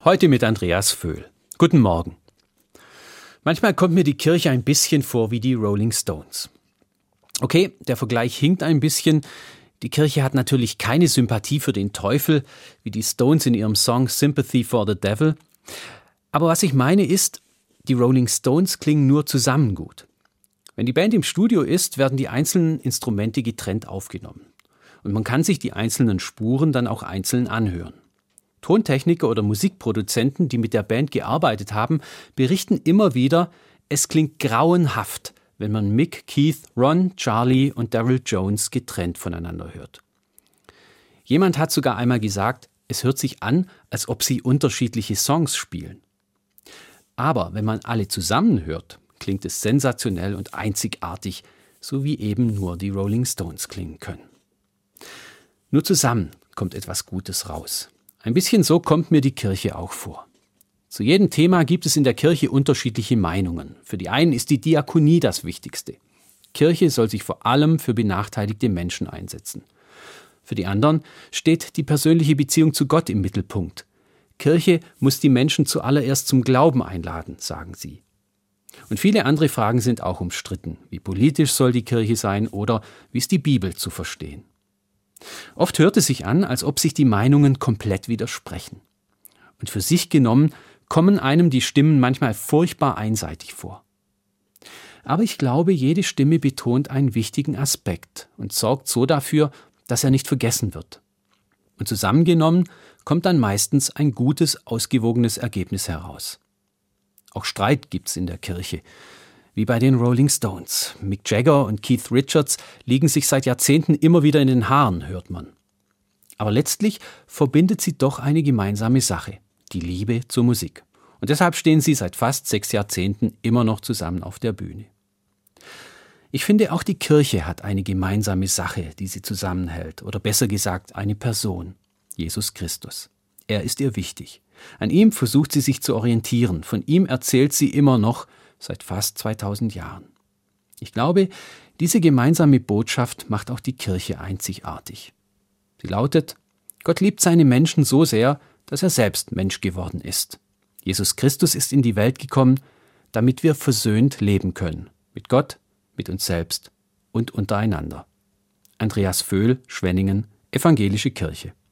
Heute mit Andreas Vöhl. Guten Morgen. Manchmal kommt mir die Kirche ein bisschen vor wie die Rolling Stones. Okay, der Vergleich hinkt ein bisschen. Die Kirche hat natürlich keine Sympathie für den Teufel, wie die Stones in ihrem Song Sympathy for the Devil. Aber was ich meine ist, die Rolling Stones klingen nur zusammen gut. Wenn die Band im Studio ist, werden die einzelnen Instrumente getrennt aufgenommen. Und man kann sich die einzelnen Spuren dann auch einzeln anhören. Tontechniker oder Musikproduzenten, die mit der Band gearbeitet haben, berichten immer wieder, es klingt grauenhaft, wenn man Mick, Keith, Ron, Charlie und Daryl Jones getrennt voneinander hört. Jemand hat sogar einmal gesagt, es hört sich an, als ob sie unterschiedliche Songs spielen. Aber wenn man alle zusammen hört, klingt es sensationell und einzigartig, so wie eben nur die Rolling Stones klingen können. Nur zusammen kommt etwas Gutes raus. Ein bisschen so kommt mir die Kirche auch vor. Zu jedem Thema gibt es in der Kirche unterschiedliche Meinungen. Für die einen ist die Diakonie das Wichtigste. Kirche soll sich vor allem für benachteiligte Menschen einsetzen. Für die anderen steht die persönliche Beziehung zu Gott im Mittelpunkt. Kirche muss die Menschen zuallererst zum Glauben einladen, sagen sie. Und viele andere Fragen sind auch umstritten. Wie politisch soll die Kirche sein oder wie ist die Bibel zu verstehen? Oft hört es sich an, als ob sich die Meinungen komplett widersprechen. Und für sich genommen kommen einem die Stimmen manchmal furchtbar einseitig vor. Aber ich glaube, jede Stimme betont einen wichtigen Aspekt und sorgt so dafür, dass er nicht vergessen wird. Und zusammengenommen kommt dann meistens ein gutes, ausgewogenes Ergebnis heraus. Auch Streit gibt's in der Kirche. Wie bei den Rolling Stones. Mick Jagger und Keith Richards liegen sich seit Jahrzehnten immer wieder in den Haaren, hört man. Aber letztlich verbindet sie doch eine gemeinsame Sache, die Liebe zur Musik. Und deshalb stehen sie seit fast 6 Jahrzehnten immer noch zusammen auf der Bühne. Ich finde, auch die Kirche hat eine gemeinsame Sache, die sie zusammenhält. Oder besser gesagt, eine Person, Jesus Christus. Er ist ihr wichtig. An ihm versucht sie sich zu orientieren. Von ihm erzählt sie immer noch, seit fast 2000 Jahren. Ich glaube, diese gemeinsame Botschaft macht auch die Kirche einzigartig. Sie lautet: Gott liebt seine Menschen so sehr, dass er selbst Mensch geworden ist. Jesus Christus ist in die Welt gekommen, damit wir versöhnt leben können. Mit Gott, mit uns selbst und untereinander. Andreas Vöhl, Schwenningen, Evangelische Kirche.